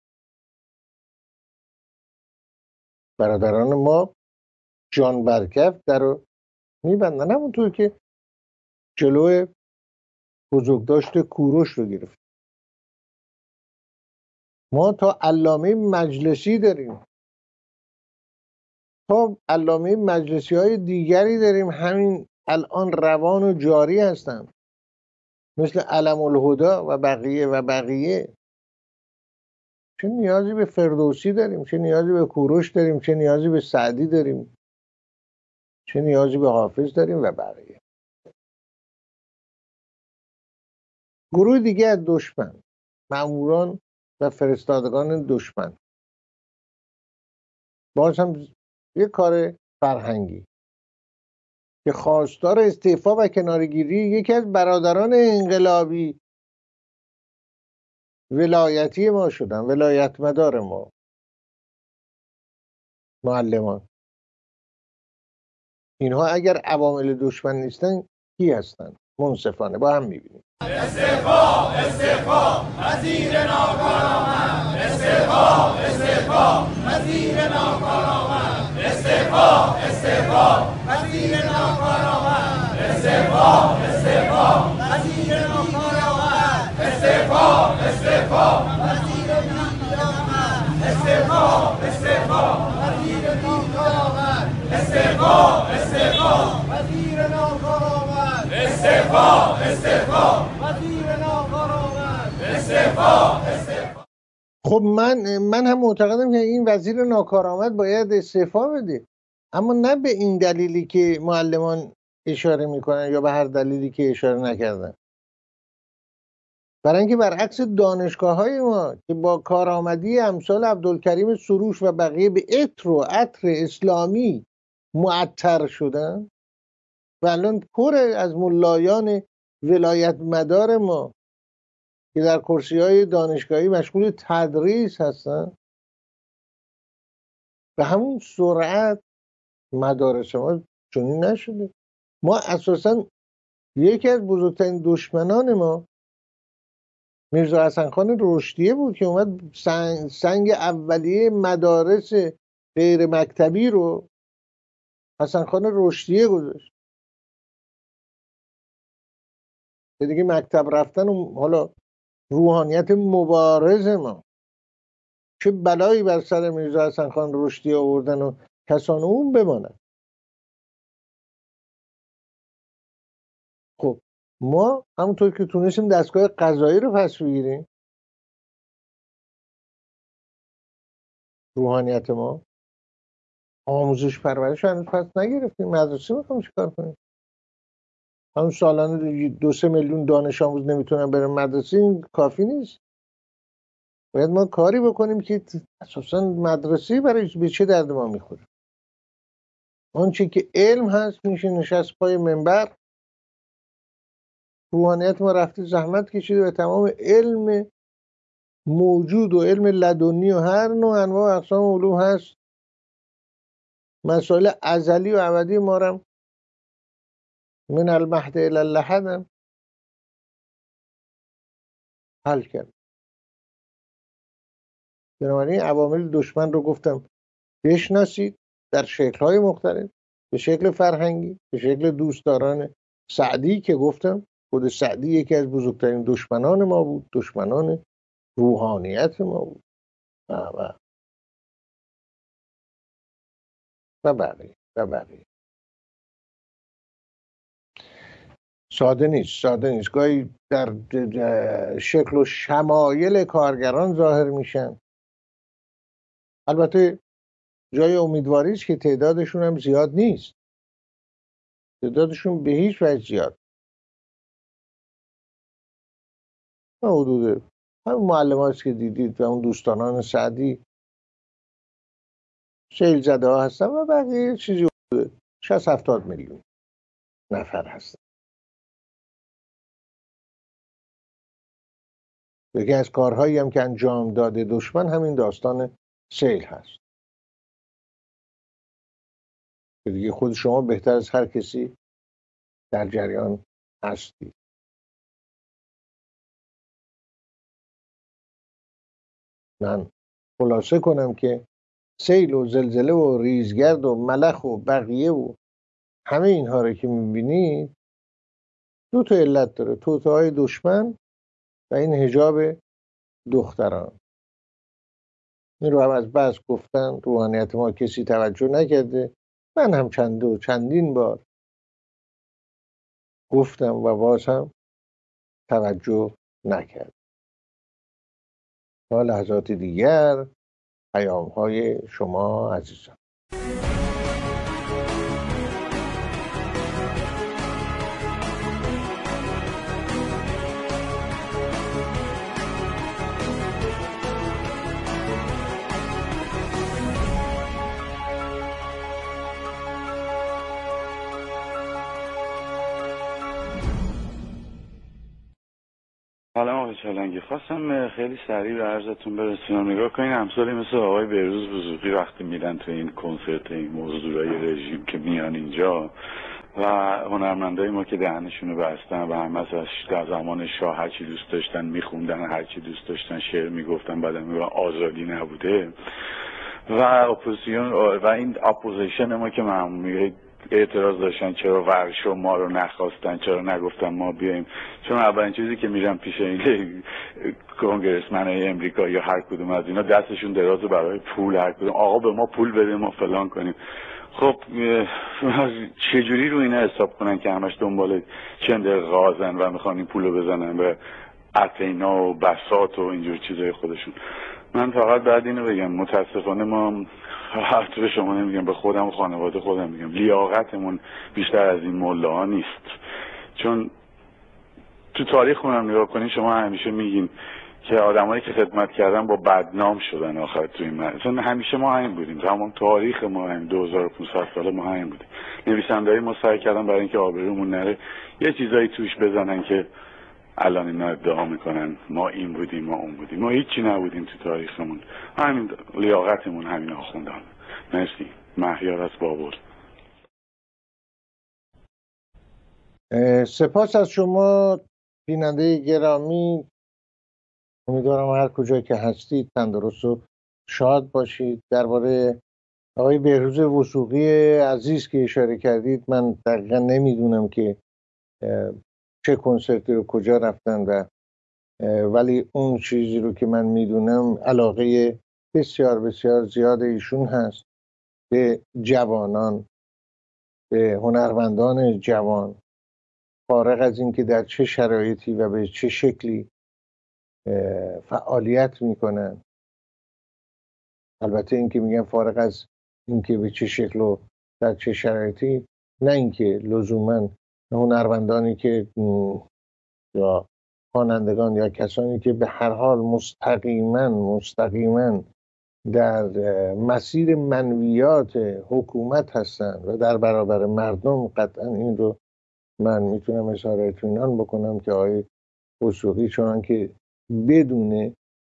برادران ما جان برکف در رو میبندن، همونطور که جلو بزرگداشت کوروش رو گرفت. ما تا علامه مجلسی داریم، تا علامه مجلسی های دیگری داریم همین الان روان و جاری هستند، مثل علم الهدا و بقیه و بقیه. چه نیازی به فردوسی داریم، چه نیازی به کوروش داریم، چه نیازی به سعدی داریم، چه نیازی به حافظ داریم و بقیه. گروه دیگه از دشمن، مأموران و فرستادگان دشمن، باز هم یک کار فرهنگی که خواستار استعفا و کنارگیری یکی از برادران انقلابی ولایتی ما شدن، ولایت مدار ما، معلمان. اینها اگر عوامل دشمن نیستن کی هستن؟ منصفانه با هم میبینیم. استعفا استعفا وزیر ناکارآمد، استعفا استعفا وزیر ناکارآمد، استعفا استعفا وزیر ناکارآمد، استعفا استعفا وزیر ناکارآمد، استعفا استعفا وزیر ناکارآمد، استعفا استعفا وزیر ناکارآمد، استعفا استعفا وزیر ناکارآمد، استعفا استعفا وزیر ناکارآمد، استعفا استعفا. خب من من هم معتقدم که این وزیر ناکارآمد باید استعفا بده، اما نه به این دلیلی که معلمان اشاره میکنن یا به هر دلیلی که اشاره نکردن. برای اینکه برعکس دانشگاه های ما که با کارآمدی امثال عبدالکریم سروش و بقیه به عطر و عطر اسلامی معطر شدن و الان پر از ملایان ولایت مدار ما که در کرسی های دانشگاهی مشغول تدریس هستن، به همون سرعت مدارس ما چنین نشده. ما اساسا یکی از بزرگترین دشمنان ما میرزا حسن خان رشدیه بود که اومد سنگ, سنگ اولیه مدارس غیر مکتبی رو حسن خان رشدیه گذاشت. دیگه مکتب رفتن و حالا روحانیت مبارز ما چه بلایی بر سر میرزا حسن خان رشدی آوردن و کسان اون بمانن. خب ما همونطور که تونستیم دستگاه قضایی رو پس بگیریم، روحانیت ما، آموزش پرورش هنوز پس نگرفتیم. مدرسه میخوام چیکار کنیم؟ همون سالانه دو سه میلیون دانش آموز نمیتونن برن مدرسه، این کافی نیست. باید ما کاری بکنیم که اساسا مدرسه برای به چه درد ما میخوره. آنچه که علم هست میشه نشست پای منبر، روحانیت ما رفته زحمت کشیده و تمام علم موجود و علم لدنی و هر نوع انواع اقسام علوم هست، مسائل ازلی و ابدی ما رو من المهد الی اللحد هم حل کرد. بنابراین عوامل دشمن رو گفتم بشناسید در شکل‌های مختلف، به شکل فرهنگی، به شکل دوستداران سعدی که گفتم خود سعدی یکی از بزرگترین دشمنان ما بود، دشمنان روحانیت ما بود و و و بقیه و بقیه. ساده نیست، ساده نیست. گاهی در شکل و شمایل کارگران ظاهر میشن. البته جای امیدواری است که تعدادشون هم زیاد نیست، تعدادشون به هیچ وجه زیاد. حدود همون معلماتی که دیدید و اون دوستانان سعدی سیل زده ها هستن و بقیه چیزی حدود شصت هفتاد میلیون نفر هستن. یکی از کارهایی هم که انجام داده دشمن همین داستان سیل هست. که دیگه خود شما بهتر از هر کسی در جریان هستی. من خلاصه کنم که سیل و زلزله و ریزگرد و ملخ و بقیه و همه اینها رو که میبینید دو تا علت داره: توطئه‌های دشمن و این حجاب دختران. این رو هم از بس گفتن، روحانیت ما کسی توجه نکرده. من هم چند و چندین بار گفتم و باز هم توجه نکرد. تا لحظات دیگر، پیام های شما عزیزان. سلام آقای چالنگی، خواستم خیلی سریع به عرضتون برسونم. نگاه کنین امثالی مثل آقای بهروز وثوقی وقتی میرن تو این کنسرت این موضوعای رژیم که میان اینجا و هنرمندای ما که دهنشونو بستن و همه از در زمان شاه هر چی دوست داشتن میخوندن، هر چی دوست داشتن شعر میگفتن، بعد میگن آزادی نبوده و اپوزیسیون و این اپوزیشن ما که معمولی اعتراض داشتن چرا ورشو ما رو نخواستن، چرا نگفتن ما بیایم. چون اولین چیزی که میرن پیش این کنگرسمنای امریکا یا هر کدوم از اینا دستشون درازه برای پول، هر کدوم آقا به ما پول بده ما فلان کنیم. خب چجوری رو اینا حساب کنن که همش دنبال چند غازن و میخوان این پولو بزنن به اتینا و بساط و اینجور چیزای خودشون؟ من فقط بعد اینو بگم متاسفانه ما حتی به شما نمیگم، به خودم و خانواده خودم میگم، لیاقتمون بیشتر از این ملاها نیست. چون تو تاریخ خونم نگاه کنین شما همیشه میگین که آدمایی که خدمت کردن با بدنام شدن آخر تو این مرز. چون همیشه ما همین بودیم، تمام تاریخ ما همین دو هزار و پانصد ساله ما همین بودیم. نویسنده‌های ما سعی کردن برای اینکه آبرومون نره یه چیزایی توش بزنن که الان اینا ادعا میکنن ما این بودیم ما اون بودیم. ما هیچی نبودیم تو تاریخمون، همین لیاقتمون همین آخوندان. مرسی. مهیار از بابل. سپاس از شما بیننده گرامی. امیدوارم هر کجا که هستید تندرست و شاد باشید. درباره آقای بهروز وثوقی عزیز که اشاره کردید، من دقیقا نمیدونم که چه کنسرتی رو کجا رفتن و ولی اون چیزی رو که من میدونم علاقه بسیار بسیار زیاد ایشون هست به جوانان، به هنرمندان جوان، فارغ از این که در چه شرایطی و به چه شکلی فعالیت میکنن. البته این که میگن فارغ از این که به چه شکل و در چه شرایطی، نه اینکه لزوما هنرمندانی که یا خوانندگان یا کسانی که به هر حال مستقیما مستقیما در مسیر منویات حکومت هستند و در برابر مردم، قطعا این رو من میتونم اظهار اطمینان بکنم که آقای وثوقی چون که بدون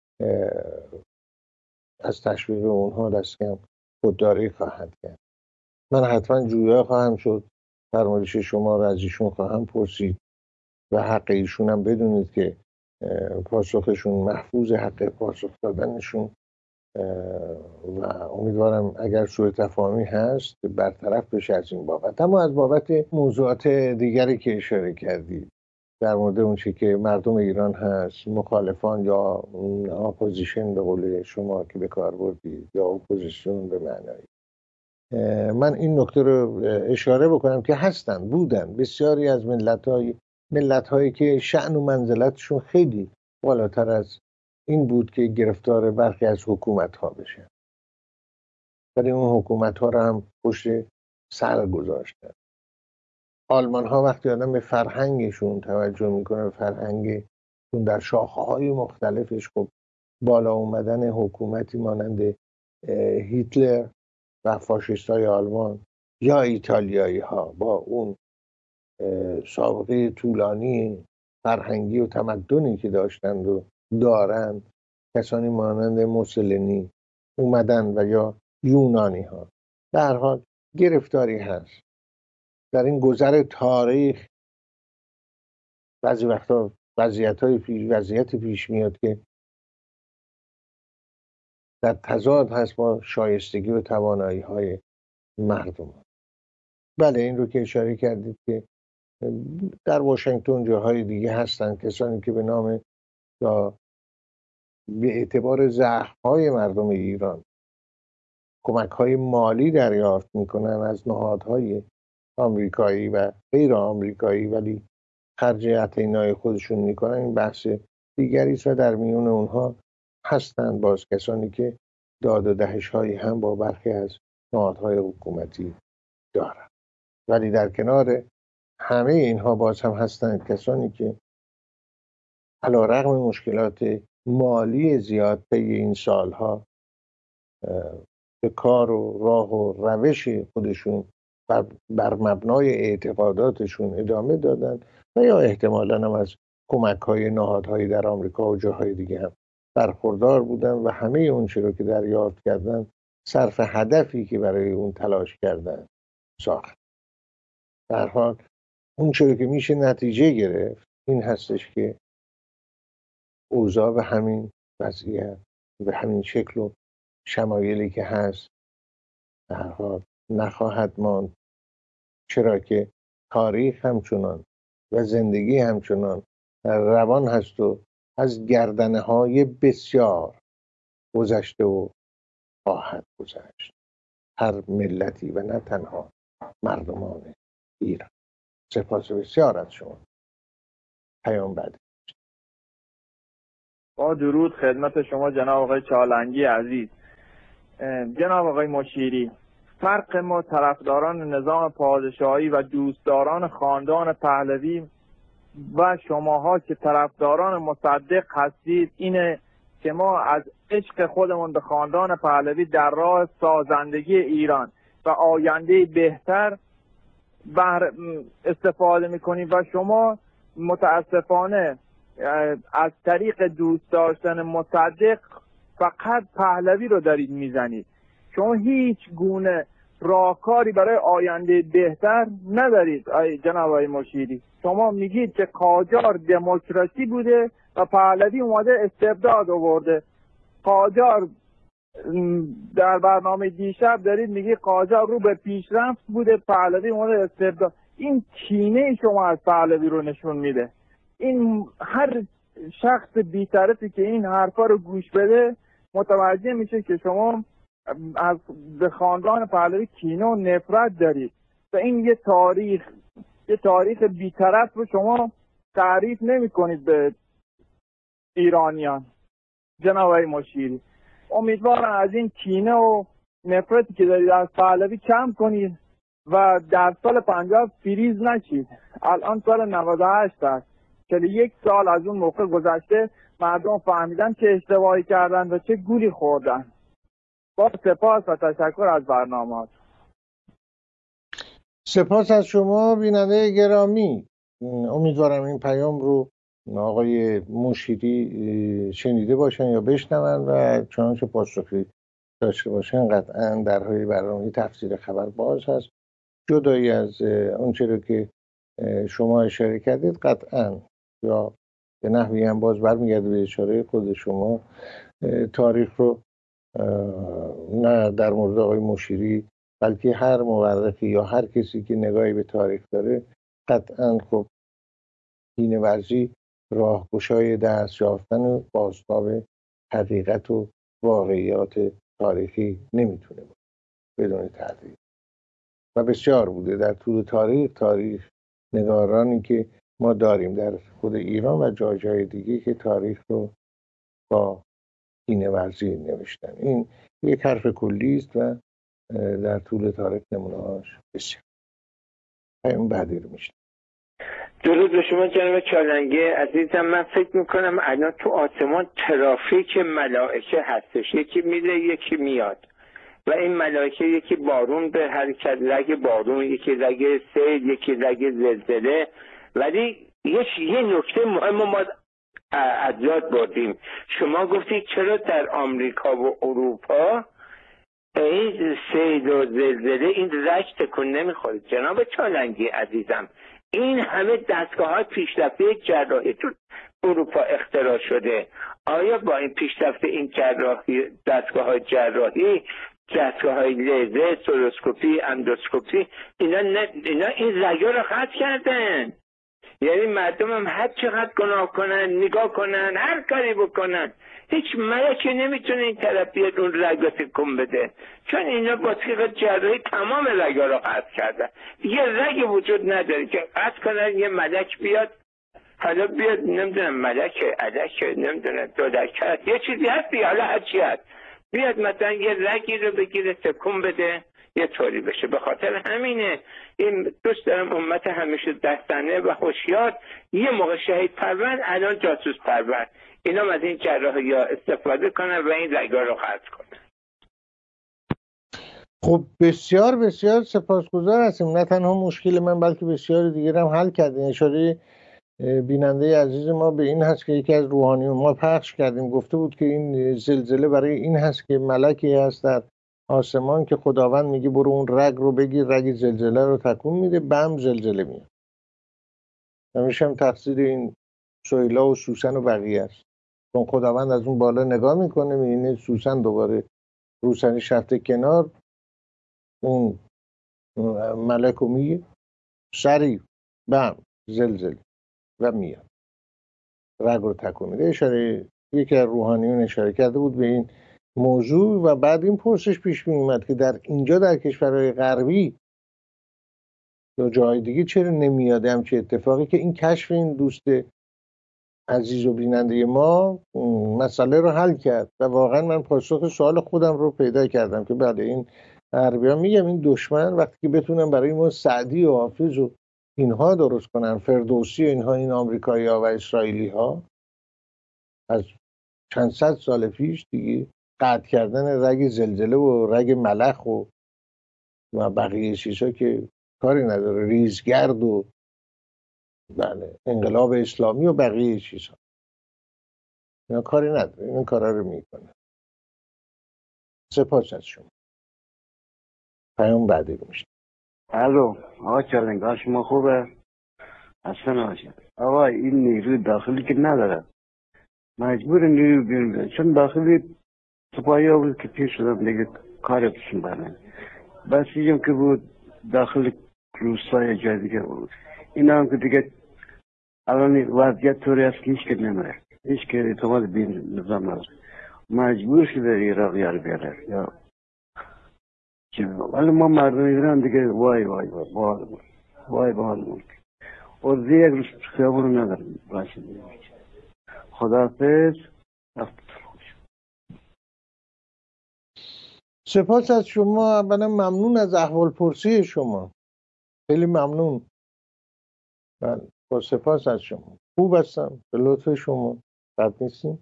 از تشویق اونها دست کم خودداری خواهد کرد. من حتما جویا خواهم شد، فرمایش شما رو از ایشون خواهم پرسید و حق ایشون هم بدونید که پاسخشون محفوظ، حق پاسخ دادنشون، و امیدوارم اگر سوء تفاهمی هست برطرف بشه از این بابت. اما از بابت موضوعات دیگری که اشاره کردید در مورد اون چی که مردم ایران هست، مخالفان یا اپوزیشن به قول شما که به کار بردید، یا اپوزیسیون به معنای، من این نکته رو اشاره بکنم که هستن بودن بسیاری از ملت‌های ملت‌هایی که شأن و منزلتشون خیلی بالاتر از این بود که گرفتار برخی از حکومت‌ها بشن، ولی اون حکومت‌ها رو هم پشت سر گذاشتن. آلمان‌ها وقتی آدم به فرهنگشون توجه میکنه، به فرهنگشون در شاخه‌های مختلفش، خب بالا اومدن حکومتی مانند هیتلر و فاشیستای آلمان یا ایتالیایی ها با اون سابقه طولانی فرهنگی و تمدنی که داشتند و دارند، کسانی مانند موسولینی اومدن و یا یونانی ها، به هر حال گرفتاری هست در این گذر تاریخ. بعضی وقتا وضعیت‌های پیش وضعیت پیش میاد که در تضاد هست با شایستگی و توانایی های مردم. بله این رو که اشاره کردید که در واشنگتن جاهای دیگه هستن کسانی که به نام یا به اعتبار زخم‌های مردم ایران کمک‌های مالی دریافت می‌کنن از نهادهای آمریکایی و غیر آمریکایی، ولی خرج اتینای خودشون میکنن، این بحث دیگری است و در میون اونها هستند باز کسانی که داد و دهش هایی هم با برخی از نهادهای حکومتی دارند. ولی در کنار همه اینها باز هم هستند کسانی که علیرغم مشکلات مالی زیاد طی این سالها به کار و راه و روش خودشون بر, بر مبنای اعتقاداتشون ادامه دادن و یا احتمالاً هم از کمک‌های نهادهایی در آمریکا و جاهای دیگه هم برخوردار بودن و همه اون چیزی رو که دریافت کردن صرف هدفی که برای اون تلاش کردن ساخت. در حال اون چیزی که میشه نتیجه گرفت این هستش که اوضاع به همین وضعیت به همین شکل و شمایلی که هست در حال نخواهد ماند، چرا که تاریخ همچنان و زندگی همچنان روان هست و از گردنه های بسیار گذشته و خواهد گذشت هر ملتی و نه تنها مردمان ایران. سپاس بسیار از شما. پیام بعدی. با درود خدمت شما جناب آقای چالنگی عزیز. جناب آقای مشیری، فرق ما طرفداران نظام پادشاهی و دوستداران خاندان پهلوی و شماها که طرفداران مصدق هستید اینه که ما از عشق خودمون به خاندان پهلوی در راه سازندگی ایران و آینده بهتر بر استفاده میکنیم و شما متاسفانه از طریق دوست داشتن مصدق فقط پهلوی رو دارید میزنید. شما هیچ گونه راهکاری برای آینده بهتر ندارید. جناب آقای مشیری، شما میگید که قاجار دموکراسی بوده و پهلوی اومده استبداد آورده. قاجار در برنامه دیشب دارید میگی قاجار رو به پیشرفت بوده، پهلوی اومده استبداد. این کینه شما از پهلوی رو نشون میده. این هر شخص بی‌طرفی که این حرفا رو گوش بده متوجه میشه که شما از به خاندان پهلوی کینه و نفرت دارید و این یه تاریخ یه تاریخ بی‌طرف رو شما تعریف نمی کنید به ایرانیان. جناب آقای مشیری، امیدوارم از این کینه و نفرتی که دارید از پهلوی کم کنید و در سال پنجاه فریز نشید. الان سال نود و هشت است، چهل و یک سال از اون موقع گذشته، مردم فهمیدن که اشتباهی کردن و چه گولی خوردن. با سپاس و تشکر از برنامه‌ات. سپاس از شما بیننده گرامی. امیدوارم این پیام رو آقای مشیری شنیده باشن یا بشنون و چنانچه پاسخی داشته باشن. قطعا درهای برنامه تفسیر خبر باز هست. جدایی از اون چیزی که شما اشاره کردید قطعا یا به نحوی هم باز برمیگرده به اشاره خود شما. تاریخ رو نه در مورد آقای مشیری بلکه هر مورخی یا هر کسی که نگاهی به تاریخ داره قطعا خب کینه ورزی راهگشای دست یافتن و بازتاب حقیقت و واقعیات تاریخی نمیتونه باشه بدون تردید. و بسیار بوده در طول تاریخ تاریخ نگارانی که ما داریم در خود ایران و جای جای دیگه که تاریخ رو با کینه ورزی نوشتن. این یک حرف کلی است و در طول تاریخ نمونه‌هاش بسیار. پیام بعدی رو میشنم. درود به شما جناب چالنگی عزیزم. من فکر میکنم الان تو آسمان ترافیک ملائکه هستش، یکی میره یکی میاد و این ملائکه یکی بارون به حرکت، رگ بارون، یکی رگ سیل، یکی رگ زلزله. ولی یه یه نکته مهم ما از یاد بردیم. شما گفتید چرا در آمریکا و اروپا این سیل و زلزله این رگ تکون نمیخوره؟ جناب چالنگی عزیزم، این همه دستگاه های پیشرفته جراحی تو اروپا اختراع شده. آیا با این پیشرفته این جراحی دستگاه های جراحی، دستگاه های لیزر، سولوسکوپی، اندوسکوپی، اینا, نه اینا این رگا رو قطع کردن؟ یعنی مردم هم هر چقدر گناه کنن، نگاه کنن، هر کاری بکنن، هیچ ملکی نمیتونه این طرف بیاد اون رگ رو تکون بده، چون اینا با تیغ جراحی تمام رگا رو قطع کردن. دیگه رگی وجود نداره که قطع کنن یه ملک بیاد، حالا بیاد نمیدونم ملک علک نمیدونم دودکت یه چیزی هست دیگه، حالا هرچی هست بیاد مثلا یه رگی رو بگیره تکون بده یه طوری بشه. به خاطر همینه این دوست دارم امت همیشه دستانه و هوشیار، یه موقع شهید پرور الان جاسوس پرور، اینا از این جراحی ها استفاده کنن و این رگا رو قطع کنن. خب بسیار بسیار سپاسگزار هستیم. نه تنها مشکل من بلکه بسیار دیگر هم حل کردیم. اشاره بیننده عزیز ما به این هست که یکی از روحانیون ما پخش کردیم گفته بود که این زلزله برای این هست که ملکی هست در آسمان که خداوند میگه برو اون رگ رو بگیر، رگ زلزله رو تکون میده، بم زلزله میاد. همیشه هم تقصیر این سویلا و سوسن و بقیه است، چون خداوند از اون بالا نگاه میکنه میبینه سوسن دوباره روسنی شفته کنار، اون ملک رو میگه سریع بم زلزله و میاد رگ رو تکون میده. اشاره یکی از روحانیون اشاره کرده بود به این موضوع و بعد این پرسش پیش می اومد که در اینجا در کشورهای غربی یا جای دیگه چرا نمیاد همچین اتفاقی که این کشف این دوست عزیز و بیننده ما مسئله رو حل کرد. و واقعا من پاسخ سوال خودم رو پیدا کردم که بعد این غربی ها میگم این دشمن وقتی که بتونن برای ما سعدی و حافظ و اینها درست کنن، فردوسی و اینها، این آمریکایی ها و اسرائیلی ها از چند صد سال پیش دیگه قطع کردن رگ زلزله و رگ ملخ و و بقیه چیزا که کاری نداره، ریزگرد و بله انقلاب اسلامی و بقیه چیزا اینا کاری نداره، این کارا رو میکنه. سپاس از شما. پیام بعدی رو میشه. الو آقا چرنگاه شما خوبه؟ اصلا نباشه آقا این نیروی داخلی که نداره مجبور نیروی بیرون بیاره، چون داخلی سپاهی ها بود که پیر شدن دیگه کاری بسیم برنه. بس اینجام که بود داخل روستای جای دیگه بود، این هم که دیگه الان وضعیت طوری هست که هیچ که نمیره، هیچ که اعتماد به این نظام نداره، مجبور شده عراقی ها رو بیاره یا ولی ما مردم ایران دیگه وای وای وای وای وای وای وای ارزی یک روز خیابون رو ندارم باشه. خداحافظ. سپاس از شما. اولا ممنون از احوال پرسی شما، خیلی ممنون. من با سپاس از شما خوب هستم، به لطف شما بد نیستیم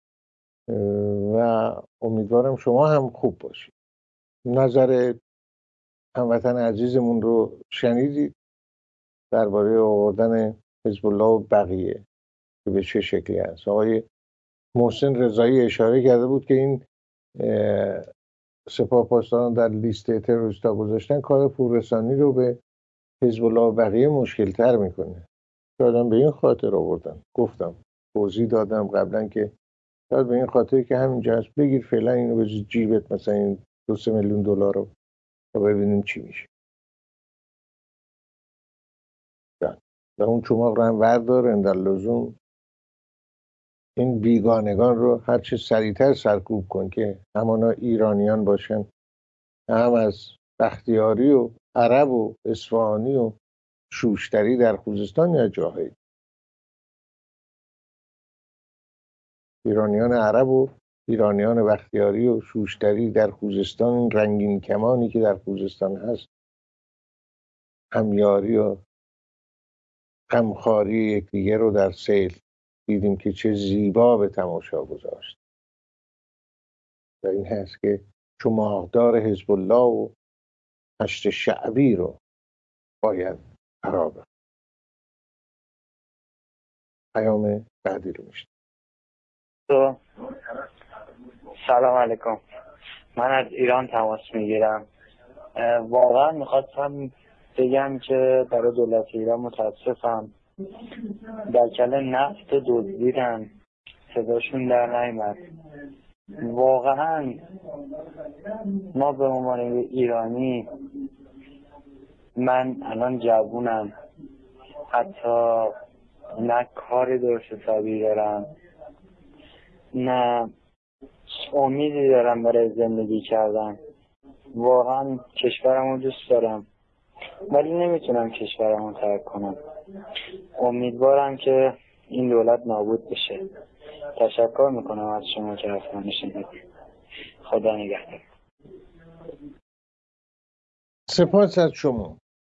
و امیدوارم شما هم خوب باشید. نظر هموطن عزیزمون رو شنیدید درباره آوردن حزب الله و بقیه که به چه شکلی هست. آقای محسن رضایی اشاره کرده بود که این سپاهپاسداران در لیست تروریستا گذاشتن کار پوررسانی رو به حزب الله و بقیه مشکل تر میکنه. شاید به این خاطر آوردن، گفتم توضیح دادم قبلا که شاید به این خاطر که همینجا هست بگیر فعلا اینو بذار جیبت، مثلا این دو سه میلیون دلار رو تا ببینیم چی میشه و اون چماق رو هم وردار اندر لزوم این بیگانگان رو هرچه سریعتر سرکوب کن که همانا ایرانیان باشن، هم از بختیاری و عرب و اصفهانی و شوشتری در خوزستان یا جاهایی. ایرانیان عرب و ایرانیان بختیاری و شوشتری در خوزستان، رنگین کمانی که در خوزستان هست، همیاری و غمخواری یکدیگر رو در سیل دیدیم که چه زیبا به تماشا گذاشت. و این هست که چماقدار حزب الله و هشت شعبی رو باید فرا بخورد. پیام بعدی رو میشن. سلام علیکم، من از ایران تماس میگیرم. واقعا میخواستم بگم که برای دولت ایران متاسفم، در کل نفت دزدیدن، صداشون در نیامد. واقعا ما به عنوان ایرانی، من الان جوونم، حتی نه کار درست حسابی دارم نه امیدی دارم برای زندگی کردن. واقعا کشورمو دوست دارم ولی نمیتونم کشورمو ترک کنم. امیدوارم که این دولت نابود بشه. تشکر میکنم از شما که حرفمو شنیدید. خدا نگهدار. سپاس از شما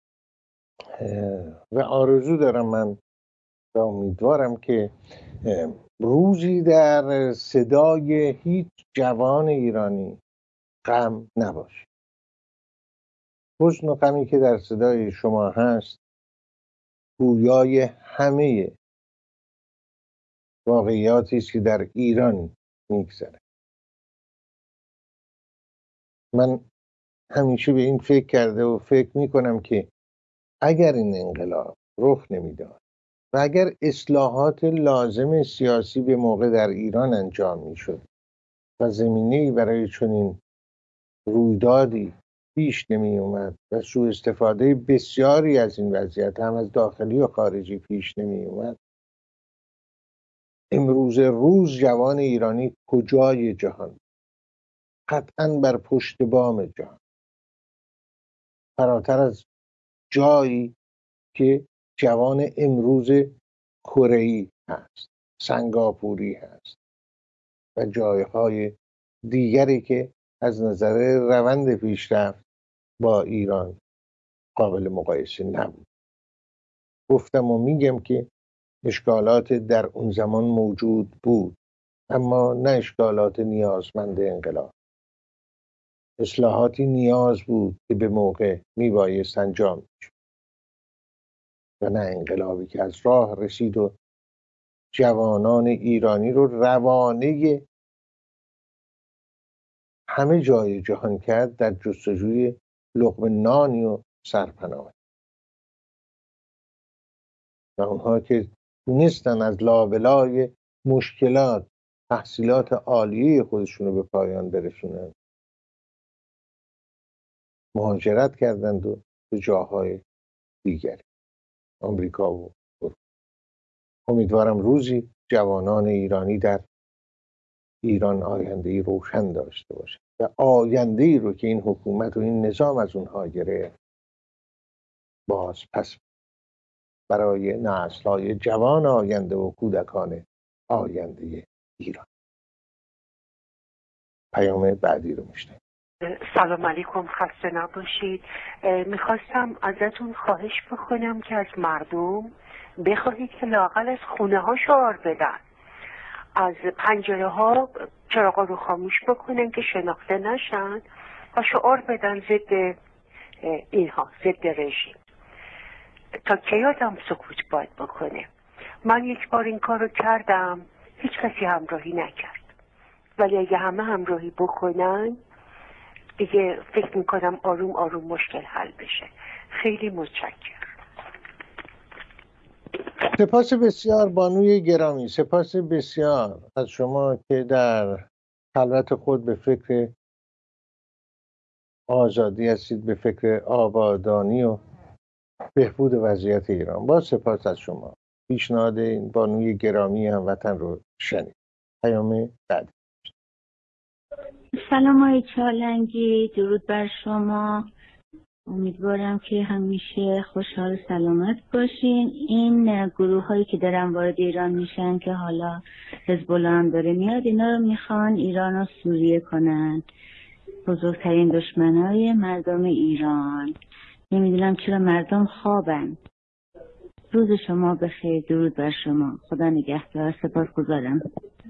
و آرزو دارم من و امیدوارم که روزی در صدای هیچ جوان ایرانی غم نباشه. حزن و غمی که در صدای شما هست گویای همه واقعیاتی است که در ایران میگذره. من همیشه به این فکر کرده و فکر میکنم که اگر این انقلاب رخ نمیداد و اگر اصلاحات لازم سیاسی به موقع در ایران انجام میشد و زمینه‌ای برای چنین رویدادی پیش نمی اومد و سوء استفاده بسیاری از این وضعیت هم از داخلی و خارجی پیش نمی اومد، امروز روز جوان ایرانی کجای جهان؟ قطعاً بر پشت بام جهان، فراتر از جایی که جوان امروز کره‌ای هست، سنگاپوری هست و جایهای دیگری که از نظر روند پیشرفت با ایران قابل مقایسه نبود. گفتم و میگم که اشکالات در اون زمان موجود بود، اما نه اشکالات نیازمند انقلاب. اصلاحاتی نیاز بود که به موقع میبایست انجام میشد و نه انقلابی که از راه رسید و جوانان ایرانی رو روانه همه جای جهان کرد در جستجوی لقمه نانی و سرپناهی. و اونها که تونستن از لابلای مشکلات تحصیلات عالیه خودشون رو به پایان برسونن، مهاجرت کردند و به جاهای دیگری، آمریکا و اروپا. امیدوارم روزی جوانان ایرانی در ایران آینده‌ای روشن داشته باشه و آینده‌ای رو که این حکومت و این نظام از اونها گرفت باز پس برای نسل‌های جوان آینده و کودکان آینده ایران. پیام بعدی رو میشنویم. سلام علیکم، خسته نباشید. میخواستم ازتون خواهش بکنم که از مردم بخواهید که لااقل از خونه ها شعار بدن، از پنجره ها چراغا رو خاموش بکنن که شناخته نشن و شعار بدن ضد اینها، ضد رژیم. تا کی آدم سکوت باید بکنه؟ من یک بار این کار رو کردم، هیچ کسی همراهی نکرد، ولی اگه همه همراهی بکنن دیگه فکر میکنم آروم آروم مشکل حل بشه. خیلی متشکرم. سپاس بسیار بانوی گرامی، سپاس بسیار از شما که در خلوت خود به فکر آزادی هستید، به فکر آبادانی و بهبود وضعیت ایران. با سپاس از شما. پیشنهاد این بانوی گرامی هموطن رو شنید. پیام بعدی. سلام های چالنگی، درود بر شما. امیدوارم که همیشه خوشحال و سلامت باشین. این گروه هایی که دارن وارد ایران میشن که حالا حزب الله هم داره میاد، اینا رو میخوان ایران رو سوریه کنن، بزرگترین دشمنای مردم ایران. نمیدونم چرا مردم خوابن. روز شما بخیر، درود بر شما، خدا نگهدار، سپاسگزارم.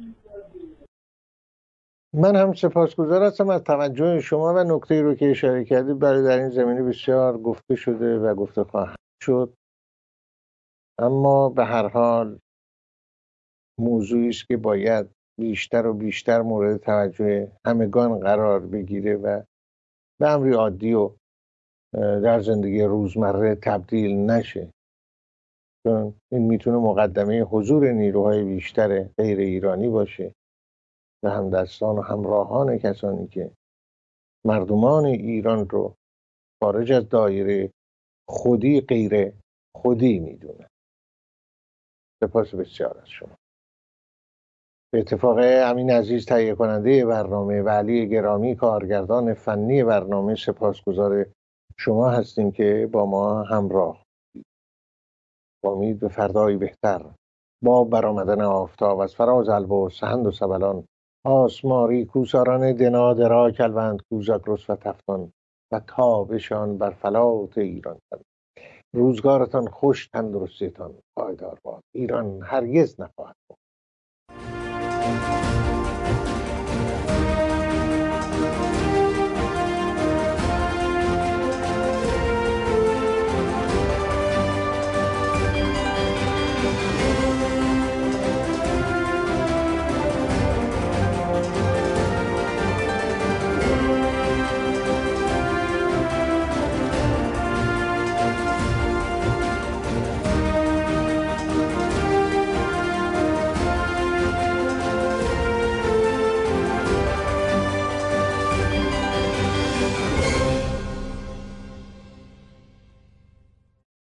من هم سپاسگزار هستم از توجه شما و نکته رو که اشاره کردید. برای در این زمینه بسیار گفته شده و گفته خواهد شد، اما به هر حال موضوعی است که باید بیشتر و بیشتر مورد توجه همگان قرار بگیره و به امری عادی و در زندگی روزمره تبدیل نشه، چون این میتونه مقدمه حضور نیروهای بیشتر غیر ایرانی باشه و همدستان و همراهان کسانی که مردمان ایران رو خارج از دایره خودی غیر خودی میدونن. سپاس بسیار از شما. به اتفاق امین عزیز تهیه کننده برنامه و علی گرامی کارگردان فنی برنامه سپاسگزار شما هستیم که با ما همراه با امید به فردایی بهتر، با برآمدن آفتاب از فراز البرز سهند و سبلان، آسماری کوساران دنا درا کلوند کوزاگرس و تفتان و تابشان بر فلات ایران. روزگارتان خوش، تندرستیتان پایدار باد. ایران هرگز نخواهد بود.